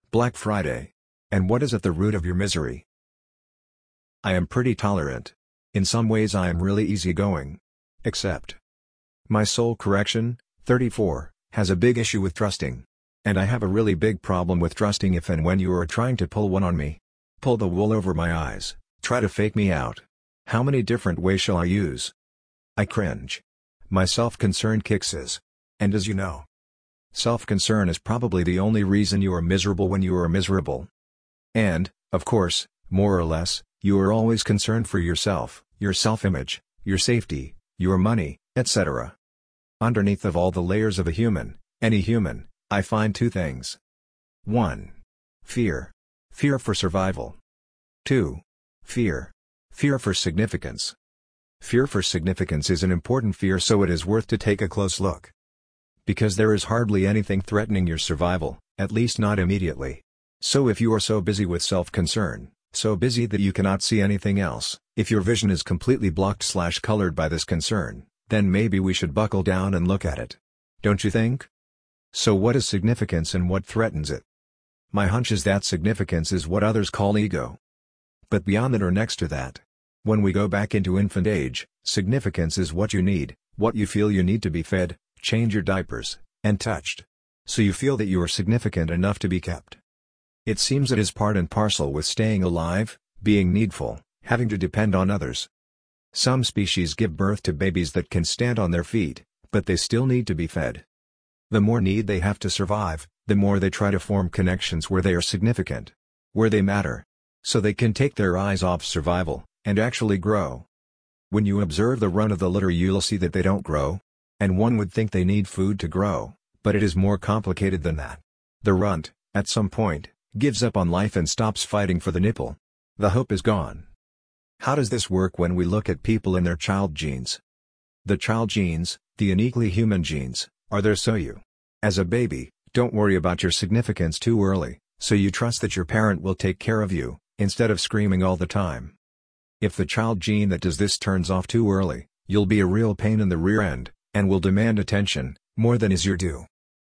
Black Friday. And what is at the root of your misery? I am pretty tolerant. In some ways I am really easygoing. Except my soul correction, 34, has a big issue with trusting. And I have a really big problem with trusting if and when you are trying to pull one on me. Pull the wool over my eyes, try to fake me out. How many different ways shall I use? I cringe. My self-concern kicks in. And as you know, self-concern is probably the only reason you are miserable when you are miserable. And, of course, more or less, you are always concerned for yourself, your self-image, your safety, your money, etc. Underneath of all the layers of a human, any human, I find two things. 1. Fear. Fear for survival. 2. Fear. Fear for significance. Fear for significance is an important fear, so it is worth to take a close look. Because there is hardly anything threatening your survival, at least not immediately. So if you are so busy with self-concern, so busy that you cannot see anything else, if your vision is completely blocked/colored by this concern, then maybe we should buckle down and look at it. Don't you think? So what is significance and what threatens it? My hunch is that significance is what others call ego. But beyond that or next to that, when we go back into infant age, significance is what you need, what you feel you need to be fed, change your diapers, and touched. So you feel that you are significant enough to be kept. It seems it is part and parcel with staying alive, being needful, having to depend on others. Some species give birth to babies that can stand on their feet, but they still need to be fed. The more need they have to survive, the more they try to form connections where they are significant, where they matter. So they can take their eyes off survival, and actually grow. When you observe the run of the litter, you'll see that they don't grow. And one would think they need food to grow, but it is more complicated than that. The runt, at some point, gives up on life and stops fighting for the nipple. The hope is gone. How does this work when we look at people and their child genes? The child genes, the uniquely human genes, are there so you, as a baby, don't worry about your significance too early, so you trust that your parent will take care of you, instead of screaming all the time. If the child gene that does this turns off too early, you'll be a real pain in the rear end, and will demand attention, more than is your due.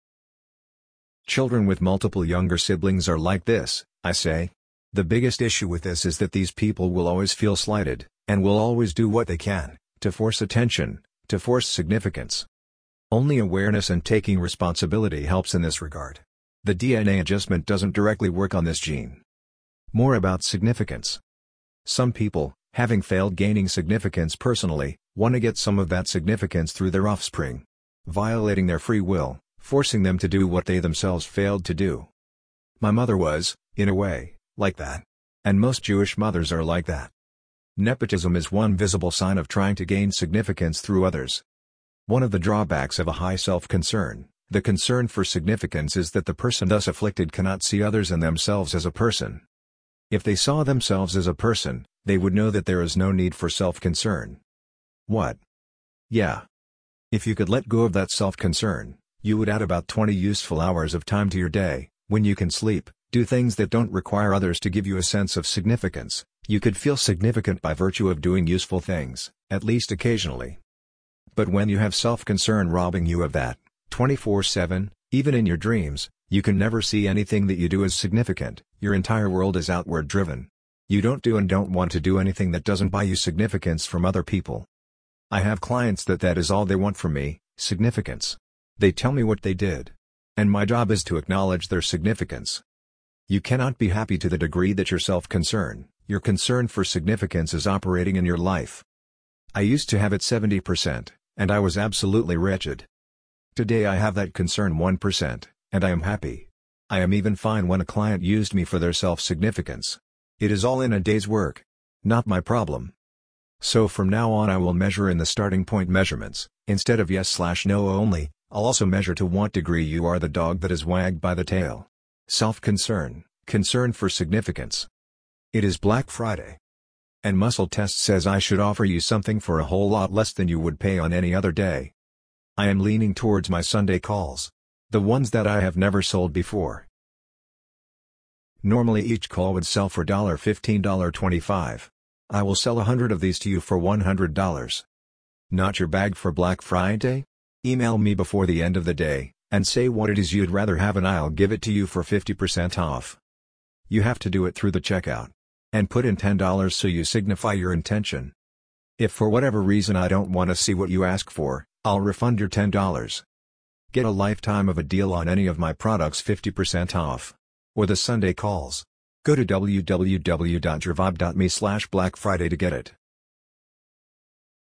Children with multiple younger siblings are like this, I say. The biggest issue with this is that these people will always feel slighted, and will always do what they can, to force attention, to force significance. Only awareness and taking responsibility helps in this regard. The DNA adjustment doesn't directly work on this gene. More about significance. Some people, having failed gaining significance personally, want to get some of that significance through their offspring. Violating their free will, forcing them to do what they themselves failed to do. My mother was, in a way, like that. And most Jewish mothers are like that. Nepotism is one visible sign of trying to gain significance through others. One of the drawbacks of a high self-concern, the concern for significance, is that the person thus afflicted cannot see others and themselves as a person. If they saw themselves as a person, they would know that there is no need for self-concern. What? Yeah. If you could let go of that self-concern, you would add about 20 useful hours of time to your day, when you can sleep, do things that don't require others to give you a sense of significance. You could feel significant by virtue of doing useful things, at least occasionally. But when you have self-concern robbing you of that, 24/7, even in your dreams, you can never see anything that you do as significant. Your entire world is outward driven. You don't do and don't want to do anything that doesn't buy you significance from other people. I have clients that is all they want from me, significance. They tell me what they did. And my job is to acknowledge their significance. You cannot be happy to the degree that your self-concern, your concern for significance, is operating in your life. I used to have it 70%, and I was absolutely wretched. Today I have that concern 1%, and I am happy. I am even fine when a client used me for their self-significance. It is all in a day's work. Not my problem. So from now on I will measure in the starting point measurements, instead of yes/no only. I'll also measure to what degree you are the dog that is wagged by the tail. Self-concern, concern for significance. It is Black Friday. And Muscle Test says I should offer you something for a whole lot less than you would pay on any other day. I am leaning towards my Sunday calls. The ones that I have never sold before. Normally each call would sell for $15, $25. I will sell 100 of these to you for $100. Not your bag for Black Friday? Email me before the end of the day, and say what it is you'd rather have and I'll give it to you for 50% off. You have to do it through the checkout. And put in $10 so you signify your intention. If for whatever reason I don't want to see what you ask for, I'll refund your $10. Get a lifetime of a deal on any of my products 50% off. Or the Sunday calls. Go to www.yourvibe.me/Black Friday to get it.